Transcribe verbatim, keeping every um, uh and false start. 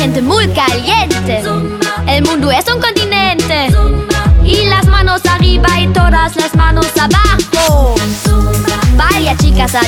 caliente, muy caliente. El mundo es un continente. Y las manos arriba y todas las manos abajo. Vaya chicas,